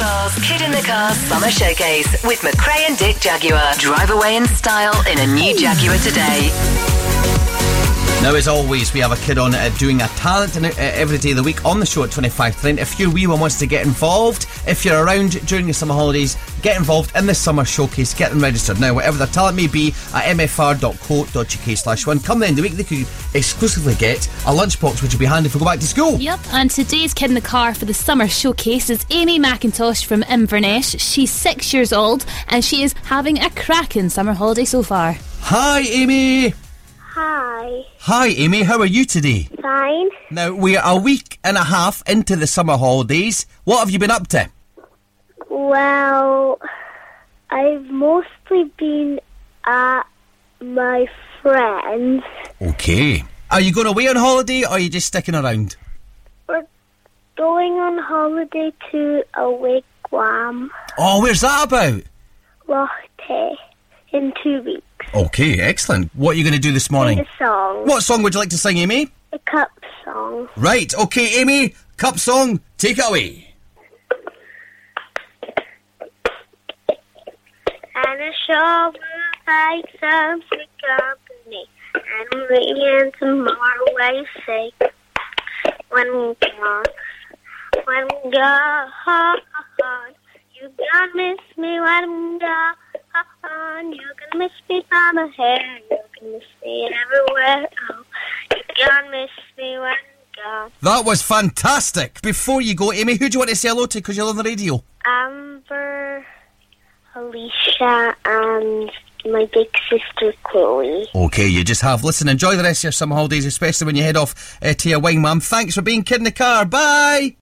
MX4's Kid in the Car Summer Showcase with McRae and Dick Jaguar. Drive away in style in a new Jaguar today. Now, as always, we have a kid on doing a talent every day of the week on the show at 25 to 9. If your wee one wants to get involved, if you're around during the summer holidays, get involved in the summer showcase. Get them registered now, whatever their talent may be, at mfr.co.uk/one. Come the end of the week, they could exclusively get a lunchbox, which would be handy if we go back to school. Yep, and today's kid in the car for the summer showcase is Amy McIntosh from Inverness. She's 6 years old and she is having a cracking summer holiday so far. Hi, Amy. Hi. Hi, Amy. How are you today? Fine. Now, we're a week and a half into the summer holidays. What have you been up to? Well, I've mostly been at my friends. Okay. Are you going away on holiday or are you just sticking around? We're going on holiday to a wigwam. Oh, where's that about? Lochte in 2 weeks. Okay, excellent. What are you going to do this morning? Sing a song. What song would you like to sing, Amy? A cup song. Right, okay, Amy, cup song, take it away. And a shovel like some company. And we tomorrow I say when gone, you gonna miss me when I'm gone. You can miss me by my hair. You can miss me everywhere. Oh, you gonna miss me when I'm gone. That was fantastic. Before you go, Amy, who do you want to say hello to because you're on the radio? Amber, Alicia, and my big sister Chloe. Okay, you just have. Listen, enjoy the rest of your summer holidays, especially when you head off to your wing, Mum. Thanks for being Kid in the Car. Bye.